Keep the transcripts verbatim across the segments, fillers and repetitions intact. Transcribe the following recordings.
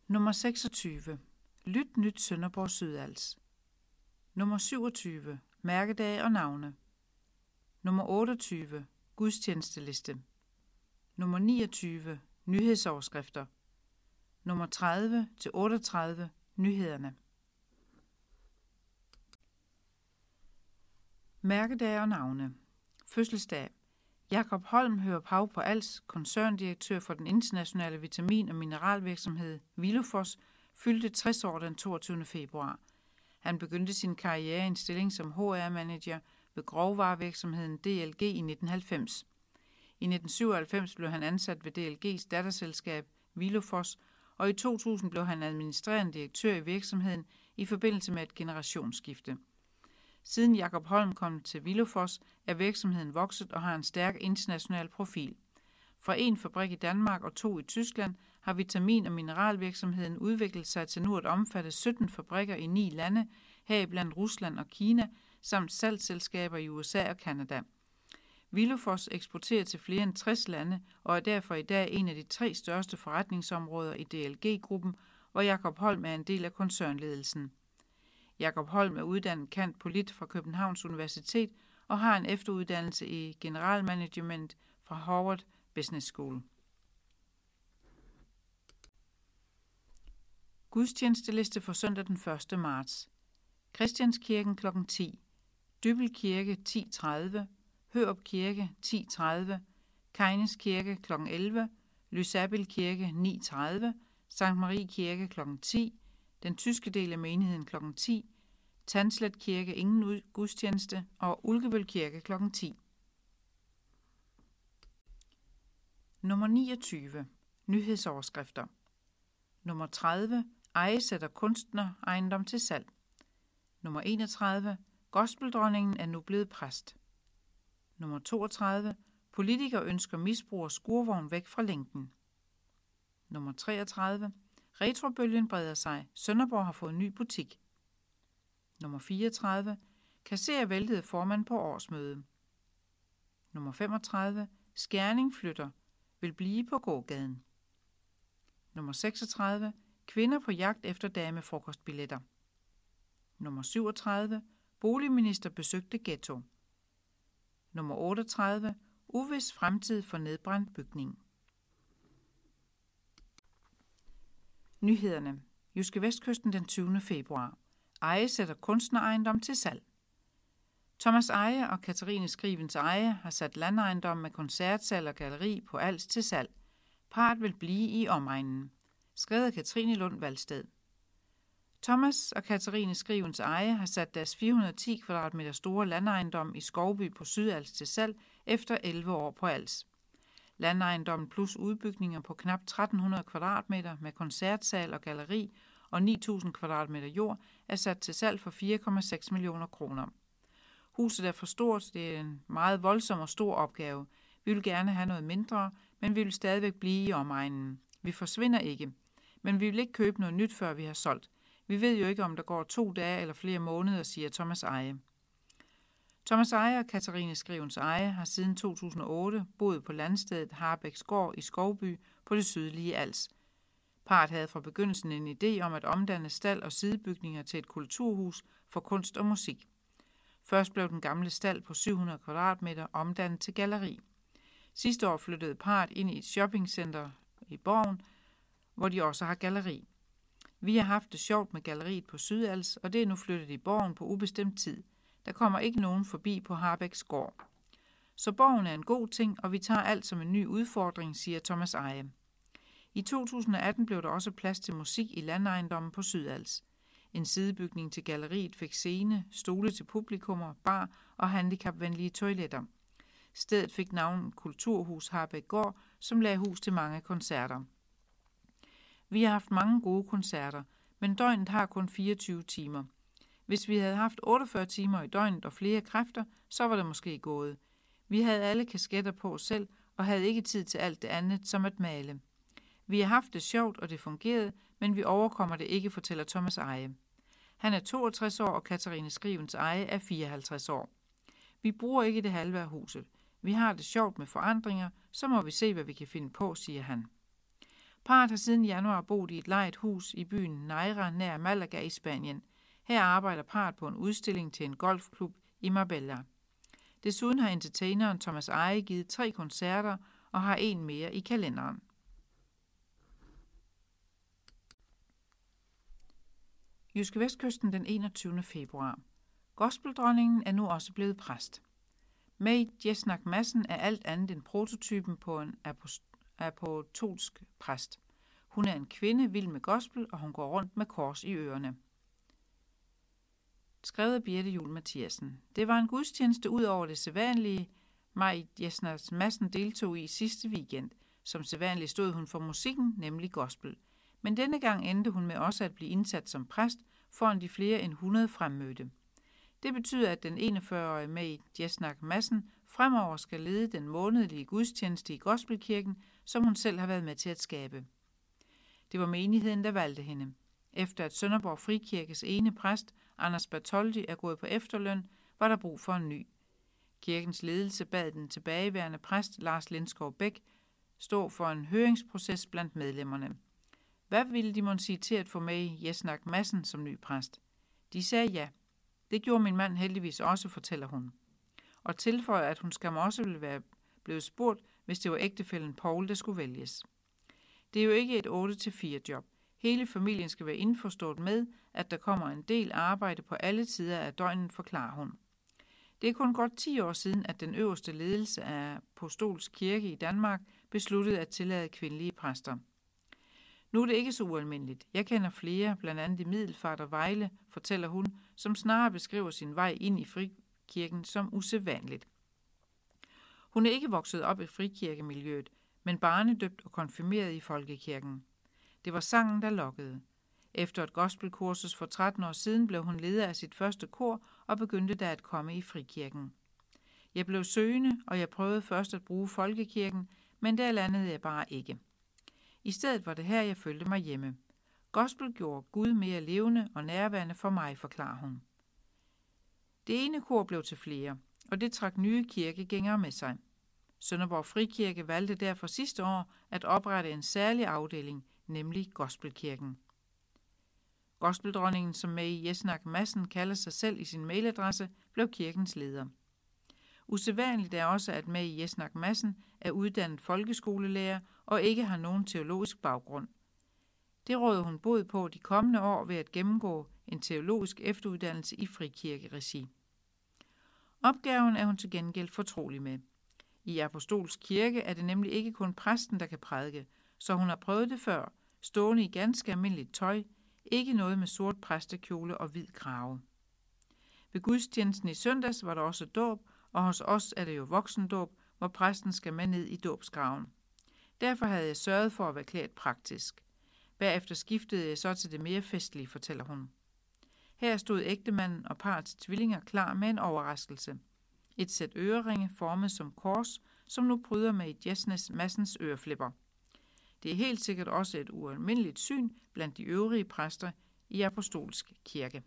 Nummer seksogtyve. Lyt nyt Sønderborg Sydals. Nummer syvogtyve. Mærkedage og navne. Nummer otteogtyve. Gudstjenesteliste. Nummer niogtyve. Nyhedsoverskrifter. Nummer tredive til otteogtredive. Nyhederne. Mærkedage og navne. Fødselsdag. Jakob Holm hører Pau på Als, koncerndirektør for den internationale vitamin- og mineralvirksomhed Vilufos, fyldte tres år den toogtyvende februar. Han begyndte sin karriere i en stilling som H R-manager ved grovvarevirksomheden D L G i nitten halvfems. I nitten syvoghalvfems blev han ansat ved D L G's datterselskab Vilufos, og i to tusind blev han administrerende direktør i virksomheden i forbindelse med et generationsskifte. Siden Jakob Holm kom til Vilufos, er virksomheden vokset og har en stærk international profil. Fra en fabrik i Danmark og to i Tyskland har vitamin- og mineralvirksomheden udviklet sig til nu at omfatte sytten fabrikker i ni lande, heriblandt Rusland og Kina, samt salgsselskaber i U S A og Canada. Vilufos eksporterer til flere end tres lande og er derfor i dag en af de tre største forretningsområder i D L G-gruppen, hvor Jakob Holm er en del af koncernledelsen. Jakob Holm er uddannet cand. Polit fra Københavns Universitet og har en efteruddannelse i generalmanagement fra Harvard Business School. Gudstjenesteliste for søndag den første marts. Christianskirken klokken ti. Dybbøl Kirke ti tredive. Hørup Kirke ti tredive. Kejnes Kirke klokken elleve. Lysabil Kirke ni tredive. Sankt Marie Kirke klokken ti. Den tyske del af menigheden klokken ti. Tandslet Kirke ingen gudstjeneste og Ulkebøl Kirke klokken ti. Nummer niogtyve. Nyhedsoverskrifter. Nummer tredive. Eje sætter kunstner ejendom til salg. Nummer enogtredive. Gospeldronningen er nu blevet præst. Nummer toogtredive. Politikere ønsker misbrug og skurvogn væk fra lænken. Nummer treogtredive. Retrobølgen breder sig. Sønderborg har fået en ny butik. Nummer fireogtredive. Kasserer væltede formand på årsmøde. Nummer femogtredive. Skærning flytter. Vil blive på gågaden. Nummer seksogtredive. Kvinder på jagt efter damefrokostbilletter. Nummer syvogtredive. Boligminister besøgte ghetto. Nummer otteogtredive. Uvis fremtid for nedbrændt bygning. Nyhederne. Jyske Vestkysten den tyvende februar. Eje sætter kunstnerejendom til salg. Thomas Eje og Katarine Skrivens Eje har sat landejendom med koncertsal og galleri på Als til salg. Parret vil blive i omegnen. Skrevet af Katrine Lund Valsted. Thomas og Katarine Skrivens Eje har sat deres fire hundrede og ti kvadratmeter store landejendom i Skovby på Sydals til salg efter elleve år på Als. Landejendommen plus udbygninger på knap tretten hundrede kvadratmeter med koncertsal og galleri og ni tusind kvadratmeter jord er sat til salg for fire komma seks millioner kroner. Huset er for stort, det er en meget voldsom og stor opgave. Vi vil gerne have noget mindre, men vi vil stadigvæk blive i omegnen. Vi forsvinder ikke, men vi vil ikke købe noget nyt, før vi har solgt. Vi ved jo ikke, om der går to dage eller flere måneder, siger Thomas Eje. Thomas Eje og Katarine Skrivens Eje har siden to tusind og otte boet på landstedet Harbæksgård i Skovby på det sydlige Als. Parret havde fra begyndelsen en idé om at omdanne stald og sidebygninger til et kulturhus for kunst og musik. Først blev den gamle stald på syv hundrede kvadratmeter omdannet til galleri. Sidste år flyttede parret ind i et shoppingcenter i Borgen, hvor de også har galleri. Vi har haft det sjovt med galleriet på Sydals, og det er nu flyttet i Borgen på ubestemt tid. Der kommer ikke nogen forbi på Harbæksgård. Så Borgen er en god ting, og vi tager alt som en ny udfordring, siger Thomas Eje. I to tusind og atten blev der også plads til musik i landejendommen på Sydals. En sidebygning til galleriet fik scene, stole til publikummer, bar og handicapvenlige toiletter. Stedet fik navnet Kulturhus Harbæksgård, som lagde hus til mange koncerter. Vi har haft mange gode koncerter, men døgnet har kun fireogtyve timer. Hvis vi havde haft otteogfyrre timer i døgnet og flere kræfter, så var det måske gået. Vi havde alle kasketter på os selv og havde ikke tid til alt det andet som at male. Vi har haft det sjovt, og det fungerede, men vi overkommer det ikke, fortæller Thomas Eje. Han er toogtres år, og Katarine Skrivens Eje er fireoghalvtreds år. Vi bruger ikke det halve af huset. Vi har det sjovt med forandringer, så må vi se, hvad vi kan finde på, siger han. Parret har siden januar boet i et lejet hus i byen Neira nær Malaga i Spanien. Her arbejder parret på en udstilling til en golfklub i Marbella. Desuden har entertaineren Thomas Eje givet tre koncerter og har en mere i kalenderen. JydskeVestkysten den enogtyvende februar. Gospeldronningen er nu også blevet præst. May Jesnak Madsen er alt andet end prototypen på en apostolsk præst. Hun er en kvinde vild med gospel, og hun går rundt med kors i ørerne. Skrevet af Birte Juhl Mathiasen. Det var en gudstjeneste ud over det sædvanlige, May Jesnak Madsen deltog i sidste weekend. Som sædvanligt stod hun for musikken, nemlig gospel. Men denne gang endte hun med også at blive indsat som præst foran de flere end hundrede fremmødte. Det betyder, at den enogfyrre-årige May Jesnak Madsen fremover skal lede den månedlige gudstjeneste i Gospelkirken, som hun selv har været med til at skabe. Det var menigheden, der valgte hende. Efter at Sønderborg Frikirkes ene præst, Anders Bertoldi, er gået på efterløn, var der brug for en ny. Kirkens ledelse bad den tilbageværende præst, Lars Lindskov Bæk, stå for en høringsproces blandt medlemmerne. Hvad ville de måtte sige til at få May Jesnak Madsen som ny præst? De sagde ja. Det gjorde min mand heldigvis også, fortæller hun. Og tilføjer, at hun skam også ville være blevet spurgt, hvis det var ægtefællen Paul, der skulle vælges. Det er jo ikke et otte til fire job. Hele familien skal være indforstået med, at der kommer en del arbejde på alle tider af døgnet, forklarer hun. Det er kun godt ti år siden, at den øverste ledelse af Apostolsk Kirke i Danmark besluttede at tillade kvindelige præster. Nu er det ikke så ualmindeligt. Jeg kender flere, blandt andet i Middelfart og Vejle, fortæller hun, som snarere beskriver sin vej ind i frikirken som usædvanligt. Hun er ikke vokset op i frikirkemiljøet, men barnedøbt og konfirmeret i folkekirken. Det var sangen, der lokkede. Efter et gospelkursus for tretten år siden blev hun leder af sit første kor og begyndte da at komme i frikirken. Jeg blev søgende, og jeg prøvede først at bruge folkekirken, men der landede jeg bare ikke. I stedet var det her, jeg følte mig hjemme. Gospel gjorde Gud mere levende og nærværende for mig, forklarer hun. Det ene kor blev til flere, og det trak nye kirkegængere med sig. Sønderborg Frikirke valgte derfor sidste år at oprette en særlig afdeling, nemlig Gospelkirken. Gospeldronningen, som May Jesnak Madsen kalder sig selv i sin mailadresse, blev kirkens leder. Usædvanligt er også, at May Jesnak Madsen er uddannet folkeskolelærer og ikke har nogen teologisk baggrund. Det råder hun bod på de kommende år ved at gennemgå en teologisk efteruddannelse i frikirkeregi. Opgaven er hun til gengæld fortrolig med. I Apostolsk Kirke er det nemlig ikke kun præsten, der kan prædike, så hun har prøvet det før, stående i ganske almindeligt tøj, ikke noget med sort præstekjole og hvid krave. Ved gudstjenesten i søndags var der også dåb, og hos os er det jo voksendåb, hvor præsten skal med ned i dåbsgraven. Derfor havde jeg sørget for at være klædt praktisk. Bagefter skiftede jeg så til det mere festlige, fortæller hun. Her stod ægtemanden og parrets tvillinger klar med en overraskelse. Et sæt øreringe formet som kors, som nu pryder med et Jesnak Madsens øreflipper. Det er helt sikkert også et ualmindeligt syn blandt de øvrige præster i Apostolsk Kirke.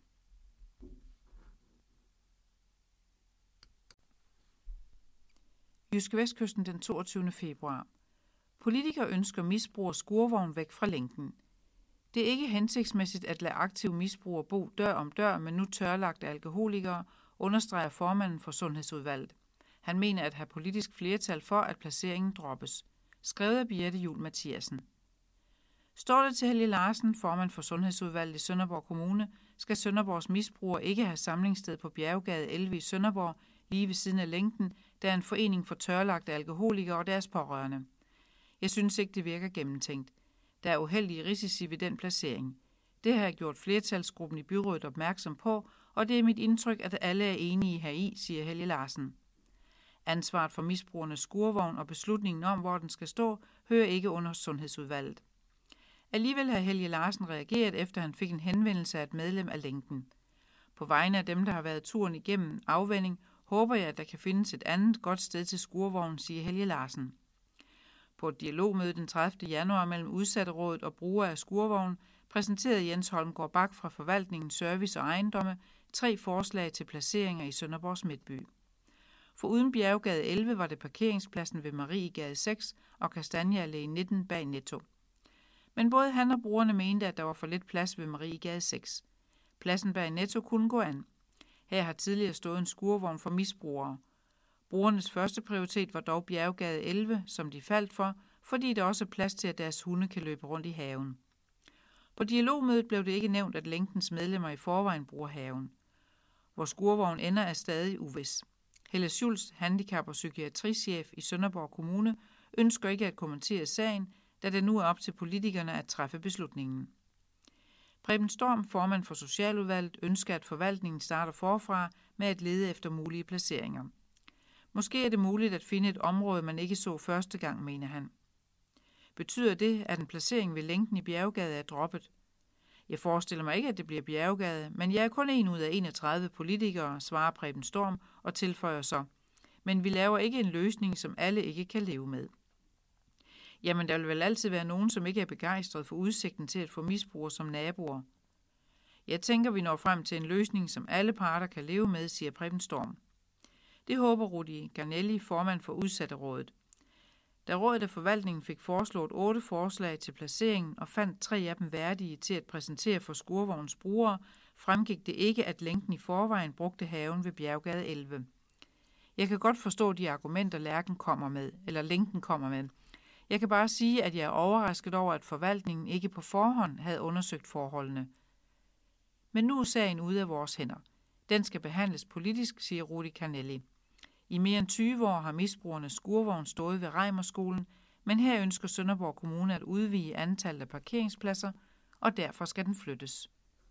JydskeVestkysten den toogtyvende februar. Politikere ønsker misbrug og skurvogn væk fra lænken. Det er ikke hensigtsmæssigt at lade aktive misbrugere bo dør om dør med nu tørlagte alkoholikere, understreger formanden for Sundhedsudvalget. Han mener at have politisk flertal for, at placeringen droppes. Skrevet af Birte Juhl Mathiasen. Står det til Helge Larsen, formand for Sundhedsudvalget i Sønderborg Kommune, skal Sønderborgs misbrugere ikke have samlingssted på Bjerggade elleve i Sønderborg, lige ved siden af lænken, der er en forening for tørlagte alkoholikere og deres pårørende. Jeg synes ikke, det virker gennemtænkt. Der er uheldige risici ved den placering. Det har jeg gjort flertalsgruppen i byrådet opmærksom på, og det er mit indtryk, at alle er enige heri, siger Helge Larsen. Ansvaret for misbrugernes skurvogn og beslutningen om, hvor den skal stå, hører ikke under Sundhedsudvalget. Alligevel har Helge Larsen reageret, efter han fik en henvendelse af et medlem af lænken. På vegne af dem, der har været turen igennem afvanding, håber jeg, at der kan findes et andet godt sted til skurvognen, siger Helge Larsen. På et dialogmøde den tredivte januar mellem Udsatterådet og brugere af skurvognen præsenterede Jens Holmgaard Bak fra Forvaltningen Service og Ejendomme tre forslag til placeringer i Sønderborgs Midtby. For uden Bjerggade elleve var det parkeringspladsen ved Mariegade seks og Kastanje Allé nitten bag Netto. Men både han og brugerne mente, at der var for lidt plads ved Mariegade seks. Pladsen bag Netto kunne gå an. Her har tidligere stået en skurvogn for misbrugere. Brugernes første prioritet var dog Bjerggade elleve, som de faldt for, fordi der også er plads til, at deres hunde kan løbe rundt i haven. På dialogmødet blev det ikke nævnt, at længdens medlemmer i forvejen bruger haven. Hvor skurvogn ender er stadig uvis. Helle Schultz, handicap- og psykiatrichef i Sønderborg Kommune, ønsker ikke at kommentere sagen, da det nu er op til politikerne at træffe beslutningen. Preben Storm, formand for Socialudvalget, ønsker, at forvaltningen starter forfra med at lede efter mulige placeringer. Måske er det muligt at finde et område, man ikke så første gang, mener han. Betyder det, at en placering ved lænken i Bjerggade er droppet? Jeg forestiller mig ikke, at det bliver Bjerggade, men jeg er kun en ud af enogtredive politikere, svarer Preben Storm og tilføjer så. Men vi laver ikke en løsning, som alle ikke kan leve med. Jamen, der vil vel altid være nogen, som ikke er begejstret for udsigten til at få misbrugere som naboer. Jeg tænker, vi når frem til en løsning, som alle parter kan leve med, siger Preben Storm. Det håber Rudi Garnelli, formand for Udsatterådet. Da rådet af forvaltningen fik foreslået otte forslag til placeringen og fandt tre af dem værdige til at præsentere for skurvogns brugere, fremgik det ikke, at lænken i forvejen brugte haven ved Bjerggade elleve. Jeg kan godt forstå de argumenter, lærken kommer med, eller lænken kommer med. Jeg kan bare sige, at jeg er overrasket over, at forvaltningen ikke på forhånd havde undersøgt forholdene. Men nu er sagen ude af vores hænder. Den skal behandles politisk, siger Rudi Garnelli. I mere end tyve år har misbrugernes skurvogn stået ved Reimerskolen, men her ønsker Sønderborg Kommune at udvide antallet af parkeringspladser, og derfor skal den flyttes.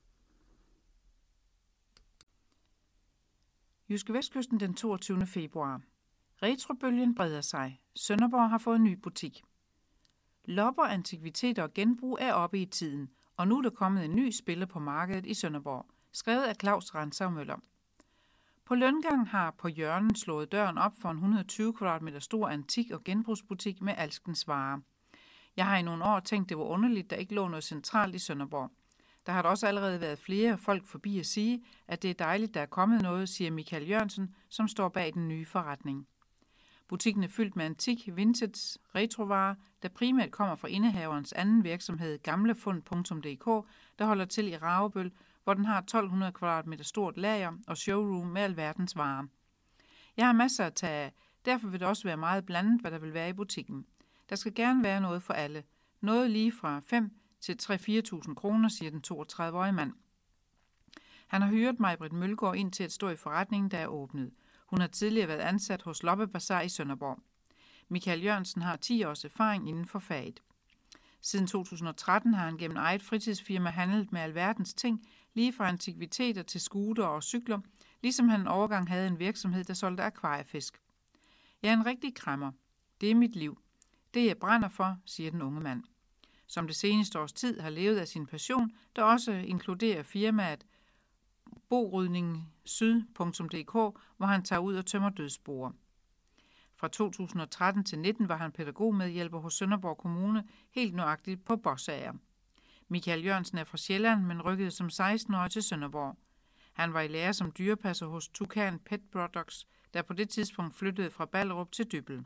JydskeVestkysten den toogtyvende februar. Retrobølgen breder sig. Sønderborg har fået en ny butik. Lopper, antikviteter og genbrug er oppe i tiden, og nu er der kommet en ny spiller på markedet i Sønderborg, skrevet af Claus Rantzav Møller. På Løngang har På Hjørnet slået døren op for en et hundrede og tyve kvadratmeter stor antik- og genbrugsbutik med alskens varer. Jeg har i nogle år tænkt, det var underligt, der ikke lå noget centralt i Sønderborg. Der har der også allerede været flere folk forbi at sige, at det er dejligt, der er kommet noget, siger Michael Jørgensen, som står bag den nye forretning. Butikken er fyldt med antik, vintage, retrovarer, der primært kommer fra indehaverens anden virksomhed, gamlefund punktum d k, der holder til i Ravebøl, hvor den har tolv hundrede kvadratmeter stort lager og showroom med alverdens varer. Jeg har masser at tage af, derfor vil det også være meget blandet, hvad der vil være i butikken. Der skal gerne være noget for alle. Noget lige fra fem til tre til fire tusind kroner, siger den toogtredive-årige mand. Han har hyret Maj-Britt Mølgaard ind til at stå i forretningen, der er åbnet. Hun har tidligere været ansat hos Loppe Bazar i Sønderborg. Michael Jørgensen har ti års erfaring inden for faget. Siden to tusind og tretten har han gennem eget fritidsfirma handlet med alverdens ting, lige fra antikviteter til scooter og cykler, ligesom han en overgang havde en virksomhed, der solgte akvariefisk. Jeg er en rigtig kræmmer. Det er mit liv. Det jeg brænder for, siger den unge mand. Som det seneste års tid har levet af sin passion, der også inkluderer firmaet borydning syd punktum d k, hvor han tager ud og tømmer dødsboer. Fra to tusind og tretten til nitten var han pædagogmedhjælper hos Sønderborg Kommune, helt nøjagtigt på Bossager. Michael Jørgensen er fra Sjælland, men rykkede som seksten-årig til Sønderborg. Han var i lære som dyrepasser hos Tukan Pet Products, der på det tidspunkt flyttede fra Ballerup til Dybbøl.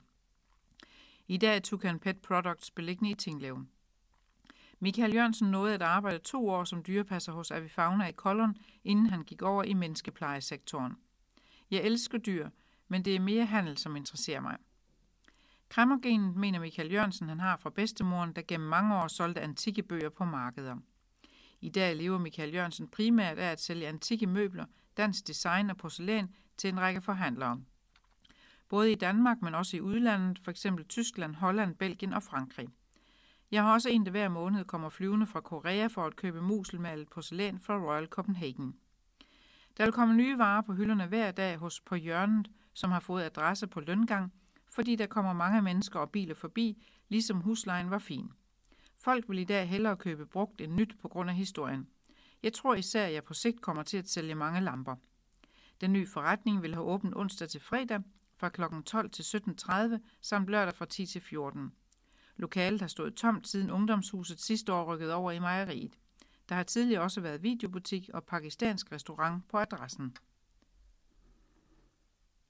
I dag er Tukan Pet Products beliggende i Tinglev. Michael Jørgensen nåede at arbejde to år som dyrepasser hos Avifauna i Kollund, inden han gik over i menneskeplejesektoren. Jeg elsker dyr, men det er mere handel, som interesserer mig. Kræmmergenet mener Michael Jørgensen, han har fra bedstemoren, der gennem mange år solgte antikke bøger på markeder. I dag lever Michael Jørgensen primært af at sælge antikke møbler, dansk design og porcelæn til en række forhandlere. Både i Danmark, men også i udlandet, f.eks. Tyskland, Holland, Belgien og Frankrig. Jeg har også en, der hver måned kommer flyvende fra Korea for at købe muselmalet porcelæn fra Royal Copenhagen. Der vil komme nye varer på hylderne hver dag hos På Hjørnet, som har fået adresse på Løngang, fordi der kommer mange mennesker og biler forbi, ligesom huslejen var fin. Folk vil i dag hellere købe brugt end nyt på grund af historien. Jeg tror især, at jeg på sigt kommer til at sælge mange lamper. Den nye forretning vil have åbent onsdag til fredag fra klokken tolv til sytten tredive samt lørdag fra ti til fjorten. Lokalet har stået tomt siden ungdomshuset sidste år rykkede over i mejeriet. Der har tidligere også været videobutik og pakistansk restaurant på adressen.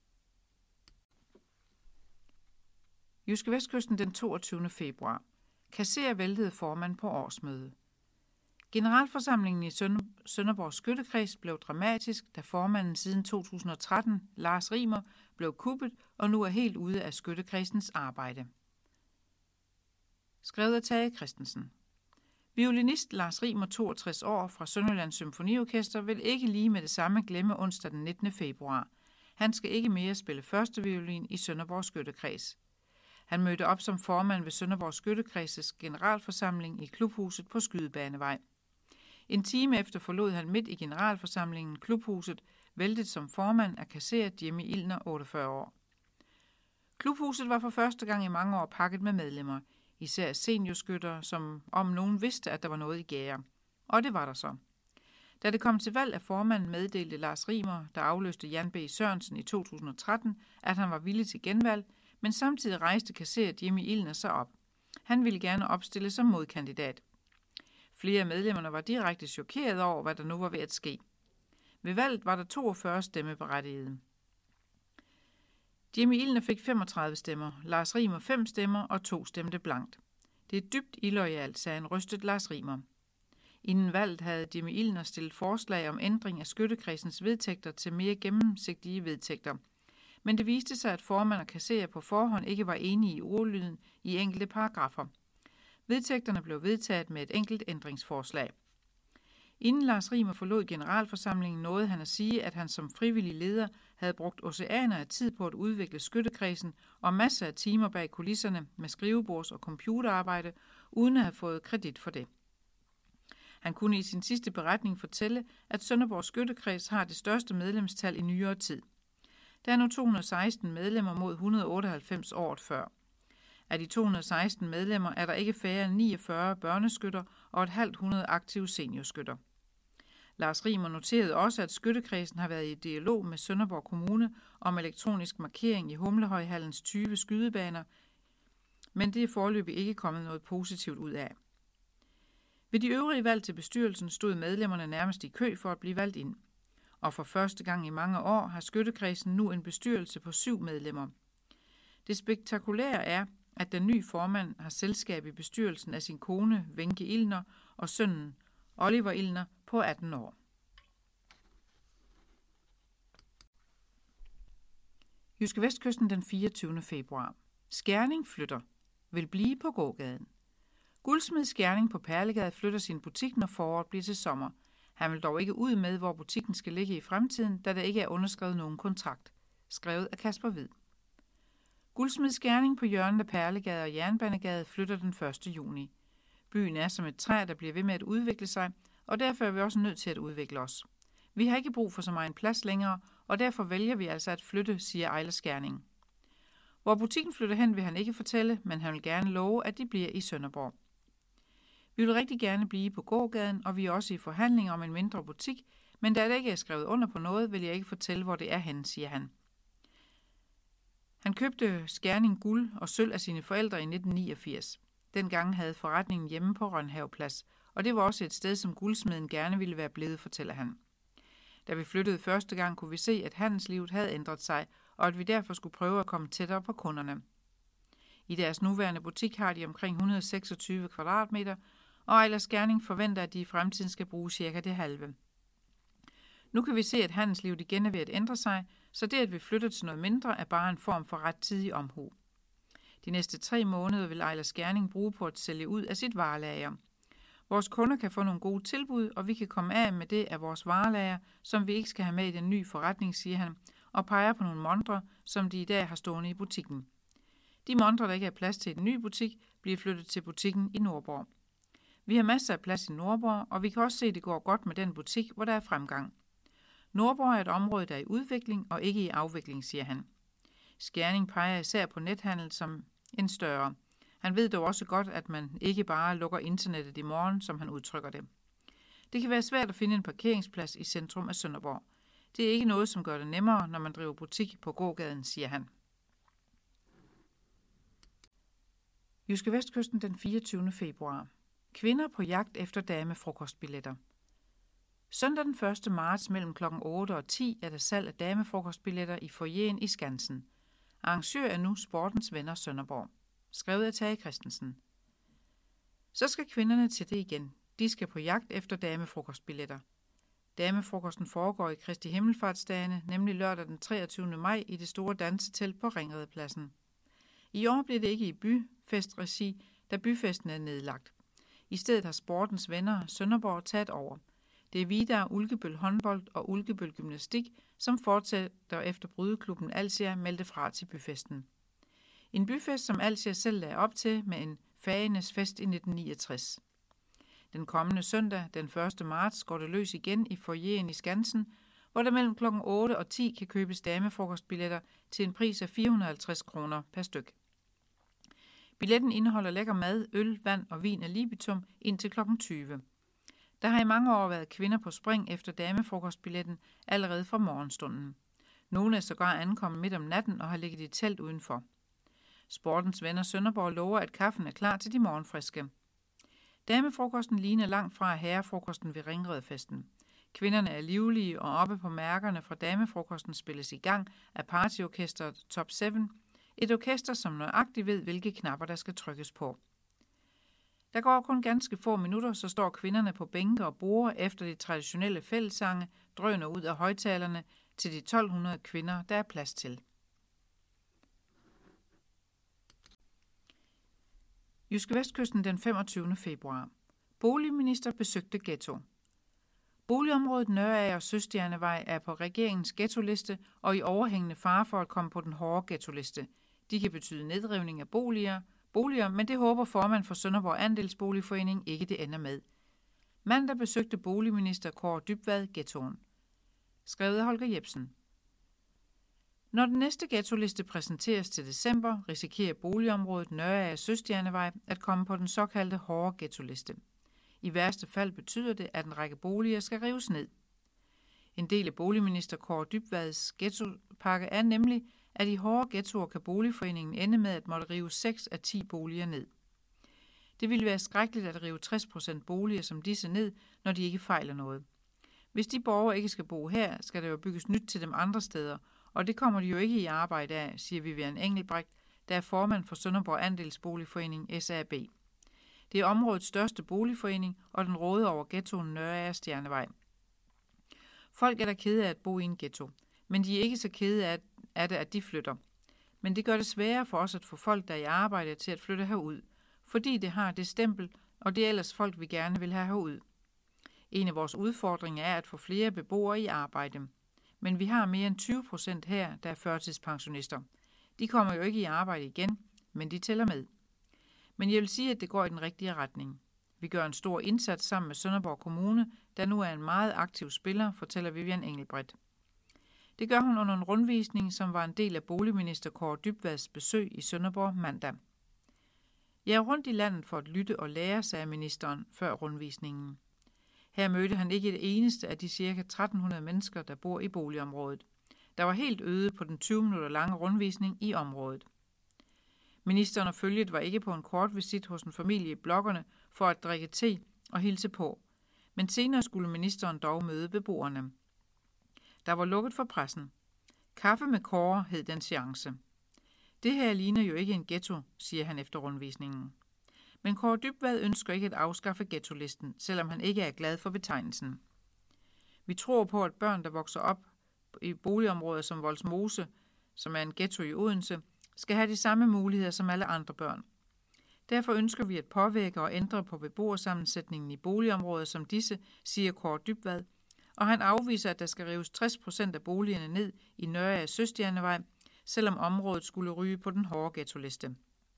JydskeVestkysten den toogtyvende februar. Kasserer væltede formand på årsmøde. Generalforsamlingen i Sønderborg Skyttekreds blev dramatisk, da formanden siden to tusind og tretten, Lars Rimer, blev kuppet og nu er helt ude af skyttekredsens arbejde. Skrevet af Tage Christensen. Violinist Lars Rimer, toogtres år, fra Sønderjyllands Symfoniorkester, vil ikke lige med det samme glemme onsdag den nittende februar. Han skal ikke mere spille første violin i Sønderborg Skyttekreds. Han mødte op som formand ved Sønderborg Skyttekredses generalforsamling i klubhuset på Skydebanevej. En time efter forlod han midt i generalforsamlingen klubhuset, væltet som formand af kasserer Jimmy Ilner, otteogfyrre år. Klubhuset var for første gang i mange år pakket med medlemmer, især seniorskyttere, som om nogen vidste, at der var noget i gære. Og det var der så. Da det kom til valg af formanden, meddelte Lars Rimer, der afløste Jan B. Sørensen i to tusind og tretten, at han var villig til genvalg, men samtidig rejste kasserer Jimmy Ilner sig op. Han ville gerne opstille som modkandidat. Flere af medlemmerne var direkte chokeret over, hvad der nu var ved at ske. Ved valget var der toogfyrre stemmeberettigede. Jimmy Ilner fik femogtredive stemmer, Lars Rimer fem stemmer og to stemte blankt. Det er dybt illoyalt, sagde en rystet Lars Rimer. Inden valget havde Jimmy Ilner stillet forslag om ændring af skyttekredsens vedtægter til mere gennemsigtige vedtægter. Men det viste sig, at formand og kasserer på forhånd ikke var enige i ordlyden i enkelte paragrafer. Vedtægterne blev vedtaget med et enkelt ændringsforslag. Inden Lars Rimer forlod generalforsamlingen, nåede han at sige, at han som frivillig leder havde brugt oceaner af tid på at udvikle skyttekredsen og masser af timer bag kulisserne med skrivebords- og computerarbejde, uden at have fået kredit for det. Han kunne i sin sidste beretning fortælle, at Sønderborg Skyttekreds har det største medlemstal i nyere tid. Der er nu to hundrede og seksten medlemmer mod et hundrede og otteoghalvfems året før. Af de to hundrede og seksten medlemmer er der ikke færre end niogfyrre børneskytter og et halvt hundrede aktive seniorskytter. Lars Rimer noterede også, at skyttekredsen har været i dialog med Sønderborg Kommune om elektronisk markering i Humlehøjhallens tyve skydebaner, men det er foreløbig ikke kommet noget positivt ud af. Ved de øvrige valg til bestyrelsen stod medlemmerne nærmest i kø for at blive valgt ind. Og for første gang i mange år har skyttekredsen nu en bestyrelse på syv medlemmer. Det spektakulære er, at den nye formand har selskab i bestyrelsen af sin kone, Wenche Ilner, og sønnen, Oliver Ilner, på atten år. JydskeVestkysten den fireogtyvende februar. Skærning flytter. Vil blive på gågaden. Guldsmed Skærning på Perlegade flytter sin butik, når foråret bliver til sommer. Han vil dog ikke ud med, hvor butikken skal ligge i fremtiden, da der ikke er underskrevet nogen kontrakt. Skrevet af Kasper Hvid. Guldsmed Skærning på hjørnet af Perlegade og Jernbanegade flytter den første juni. Byen er som et træ, der bliver ved med at udvikle sig, og derfor er vi også nødt til at udvikle os. Vi har ikke brug for så meget plads længere, og derfor vælger vi altså at flytte, siger Ejler Skærning. Hvor butikken flytter hen, vil han ikke fortælle, men han vil gerne love, at de bliver i Sønderborg. Vi vil rigtig gerne blive på gågaden, og vi er også i forhandlinger om en mindre butik, men da der ikke er skrevet under på noget, vil jeg ikke fortælle, hvor det er henne, siger han. Han købte Skærning guld og sølv af sine forældre i nitten niogfirs. Dengang havde forretningen hjemme på Rønhaveplads, og det var også et sted, som guldsmeden gerne ville være blevet, fortæller han. Da vi flyttede første gang, kunne vi se, at handelslivet havde ændret sig, og at vi derfor skulle prøve at komme tættere på kunderne. I deres nuværende butik har de omkring et hundrede og seksogtyve kvadratmeter, og Ejler Skærning forventer, at de i fremtiden skal bruge cirka det halve. Nu kan vi se, at handelslivet igen er ved at ændre sig, så det, at vi flytter til noget mindre, er bare en form for rettidig omhu. De næste tre måneder vil Ejler Skærning bruge på at sælge ud af sit varelager. Vores kunder kan få nogle gode tilbud, og vi kan komme af med det af vores varelager, som vi ikke skal have med i den nye forretning, siger han, og peger på nogle montrer, som de i dag har stående i butikken. De montrer, der ikke er plads til i den nye butik, bliver flyttet til butikken i Nordborg. Vi har masser af plads i Nordborg, og vi kan også se, at det går godt med den butik, hvor der er fremgang. Nordborg er et område, der er i udvikling og ikke i afvikling, siger han. Skærning peger især på nethandel som en større. Han ved dog også godt, at man ikke bare lukker internettet i morgen, som han udtrykker det. Det kan være svært at finde en parkeringsplads i centrum af Sønderborg. Det er ikke noget, som gør det nemmere, når man driver butik på gågaden, siger han. JydskeVestkysten den fireogtyvende februar. Kvinder på jagt efter damefrokostbilletter. Søndag den første marts mellem klokken otte og ti er der salg af damefrokostbilletter i foyeren i Skansen. Arrangør er nu Sportens Venner Sønderborg. Skrevet af Tage Christensen. Så skal kvinderne til det igen. De skal på jagt efter damefrokostbilletter. Damefrokosten foregår i Kristi Himmelfartsdagene, nemlig lørdag den treogtyvende maj i det store dansetelt på Ringredepladsen. I år bliver det ikke i byfestregi, da byfesten er nedlagt. I stedet har sportens venner Sønderborg taget over. Det er Vidar Ulkebøl håndbold og Ulkebøl gymnastik, som fortsætter efter brydeklubben Alsia meldte fra til byfesten. En byfest, som Alsia selv lagde op til med en fagenes fest i nitten niogtres. Den kommende søndag, den første marts, går det løs igen i foyeren i Skansen, hvor der mellem klokken otte og ti kan købes damefrokostbilletter til en pris af fire hundrede og halvtreds kroner per styk. Billetten indeholder lækker mad, øl, vand og vin af libitum indtil klokken tyve. Der har i mange år været kvinder på spring efter damefrokostbilletten allerede fra morgenstunden. Nogle er sågar ankommet midt om natten og har ligget i telt udenfor. Sportens venner Sønderborg lover, at kaffen er klar til de morgenfriske. Damefrokosten ligner langt fra herrefrokosten ved Ringredefesten. Kvinderne er livlige, og oppe på mærkerne fra damefrokosten spilles i gang af partyorkestret Top syv, et orkester, som nøjagtigt ved, hvilke knapper der skal trykkes på. Der går kun ganske få minutter, så står kvinderne på bænke og borde efter de traditionelle fællessange, drøner ud af højtalerne til de tolv hundrede kvinder, der er plads til. Jyske Vestkysten den femogtyvende februar. Boligminister besøgte ghetto. Boligområdet Nørager Søstjernevej er på regeringens ghettoliste og i overhængende fare for at komme på den hårde ghettoliste. De kan betyde nedrivning af boliger, boliger, men det håber formand for Sønderborg Andelsboligforening ikke det ender med. Mandag besøgte boligminister Kaare Dybvad ghettoen. Skrevet af Holger Jebsen. Når den næste ghettoliste præsenteres til december, risikerer boligområdet Nørager Søstjernevej at komme på den såkaldte hårde ghettoliste. I værste fald betyder det, at en række boliger skal rives ned. En del af boligminister Kaare Dybvads ghettopakke er nemlig, at i hårde ghettoer kan boligforeningen ende med at måtte rive seks af ti boliger ned. Det ville være skrækkeligt at rive tres procent boliger som disse ned, når de ikke fejler noget. Hvis de borgere ikke skal bo her, skal der jo bygges nyt til dem andre steder, og det kommer de jo ikke i arbejde af, siger Vivian Engelbrecht, der er formand for Sønderborg Andelsboligforening S A B. Det er områdets største boligforening, og den råder over ghettoen Nørager Stjernevej. Folk er der kede af at bo i en ghetto, men de er ikke så kede af, af det, at de flytter. Men det gør det sværere for os at få folk, der er i arbejde, til at flytte herud, fordi det har det stempel, og det er ellers folk, vi gerne vil have herud. En af vores udfordringer er at få flere beboere i arbejde. Men vi har mere end tyve procent her, der er førtidspensionister. De kommer jo ikke i arbejde igen, men de tæller med. Men jeg vil sige, at det går i den rigtige retning. Vi gør en stor indsats sammen med Sønderborg Kommune, der nu er en meget aktiv spiller, fortæller Vivian Engelbrecht. Det gør hun under en rundvisning, som var en del af boligminister Kaare Dybvads besøg i Sønderborg mandag. Jeg er rundt i landet for at lytte og lære, sagde ministeren før rundvisningen. Her mødte han ikke det eneste af de ca. tretten hundrede mennesker, der bor i boligområdet. Der var helt øde på den tyve minutter lange rundvisning i området. Ministeren og følget var ikke på en kort visit hos en familie i blokkerne for at drikke te og hilse på, men senere skulle ministeren dog møde beboerne. Der var lukket for pressen. Kaffe med Kaare hed den seance. Det her ligner jo ikke en ghetto, siger han efter rundvisningen. Men Kaare Dybvad ønsker ikke at afskaffe ghettolisten, selvom han ikke er glad for betegnelsen. Vi tror på, at børn, der vokser op i boligområder som Vollsmose, som er en ghetto i Odense, skal have de samme muligheder som alle andre børn. Derfor ønsker vi at påvirke og ændre på beboersammensætningen i boligområder som disse, siger Kaare Dybvad, og han afviser, at der skal rives tres procent af boligerne ned i Nørager Søstjernevej, selvom området skulle ryge på den hårde ghettoliste.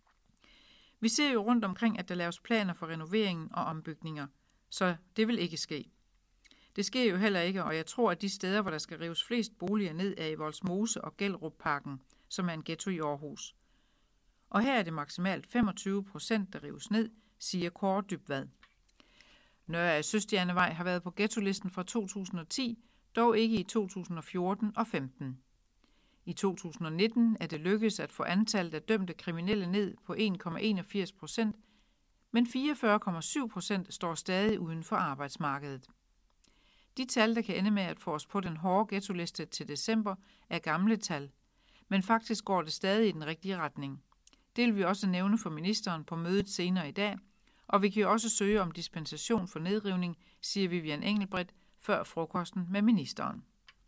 Vi ser jo rundt omkring, at der laves planer for renoveringen og ombygninger, så det vil ikke ske. Det sker jo heller ikke, og jeg tror, at de steder, hvor der skal rives flest boliger ned, er i Vollsmose og Gellerupparken, som er en ghetto i Aarhus. Og her er det maksimalt femogtyve procent, der rives ned, siger Kaare Dybvad. Nørager Søstjernevej har været på ghettolisten fra to tusind og ti, dog ikke i to tusind og fjorten og femten. I to tusind og nitten er det lykkedes at få antallet af dømte kriminelle ned på en komma enogfirs procent, men fireogfyrre komma syv procent står stadig uden for arbejdsmarkedet. De tal, der kan ende med at få os på den hårde ghettoliste til december, er gamle tal, men faktisk går det stadig i den rigtige retning. Det vil vi også nævne for ministeren på mødet senere i dag, og vi kan jo også søge om dispensation for nedrivning, siger Vivian Engelbrecht før frokosten med ministeren.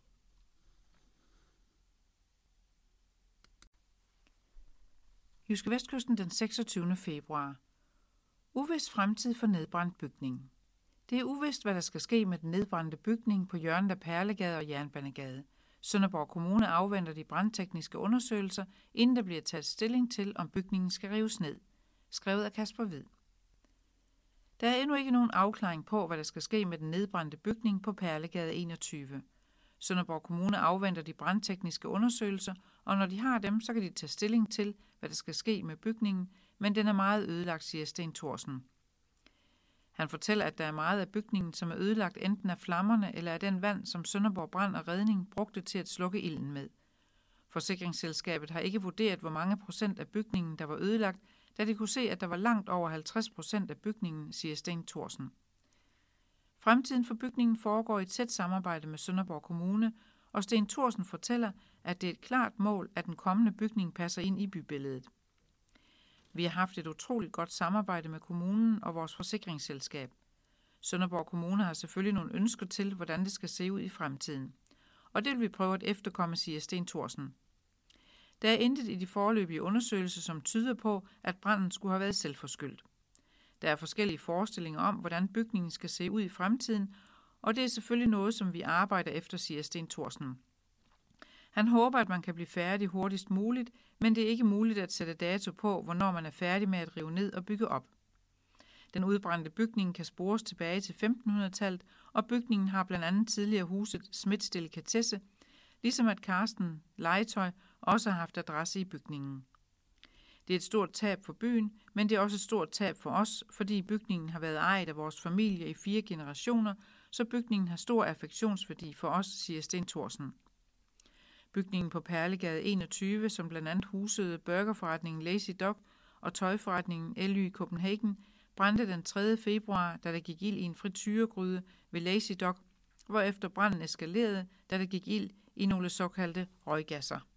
JydskeVestkysten den seksogtyvende februar. Uvist fremtid for nedbrændt bygning. Det er uvist, hvad der skal ske med den nedbrændte bygning på hjørnet af Perlegade og Jernbanegade. Sønderborg Kommune afventer de brandtekniske undersøgelser, inden der bliver taget stilling til, om bygningen skal rives ned. Skrevet af Kasper Hvid. Der er endnu ikke nogen afklaring på, hvad der skal ske med den nedbrændte bygning på Perlegade enogtyve. Sønderborg Kommune afventer de brandtekniske undersøgelser, og når de har dem, så kan de tage stilling til, hvad der skal ske med bygningen, men den er meget ødelagt, siger Sten Thorsen. Han fortæller, at der er meget af bygningen, som er ødelagt enten af flammerne eller af den vand, som Sønderborg Brand og Redning brugte til at slukke ilden med. Forsikringsselskabet har ikke vurderet, hvor mange procent af bygningen, der var ødelagt, da de kunne se, at der var langt over halvtreds procent af bygningen, siger Sten Thorsen. Fremtiden for bygningen foregår i et tæt samarbejde med Sønderborg Kommune, og Sten Thorsen fortæller, at det er et klart mål, at den kommende bygning passer ind i bybilledet. Vi har haft et utroligt godt samarbejde med kommunen og vores forsikringsselskab. Sønderborg Kommune har selvfølgelig nogle ønsker til, hvordan det skal se ud i fremtiden. Og det vil vi prøve at efterkomme, siger Sten Thorsen. Der er intet i de foreløbige undersøgelser, som tyder på, at branden skulle have været selvforskyldt. Der er forskellige forestillinger om, hvordan bygningen skal se ud i fremtiden, og det er selvfølgelig noget, som vi arbejder efter, siger Sten Thorsen. Han håber, at man kan blive færdig hurtigst muligt, men det er ikke muligt at sætte dato på, hvornår man er færdig med at rive ned og bygge op. Den udbrændte bygning kan spores tilbage til femtenhundredetallet, og bygningen har blandt andet tidligere huset Smidts Delikatesse, ligesom at Carsten Legetøj også har haft adresse i bygningen. Det er et stort tab for byen, men det er også et stort tab for os, fordi bygningen har været ejet af vores familie i fire generationer, så bygningen har stor affektionsværdi for os, siger Sten Thorsen. Bygningen på Perlegade enogtyve, som blandt andet husede burgerforretningen Lazy Dog og tøjforretningen L Y Copenhagen, brændte den tredje februar, da der gik ild i en frityregryde ved Lazy Dog, hvorefter branden eskalerede, da der gik ild i nogle såkaldte røggasser.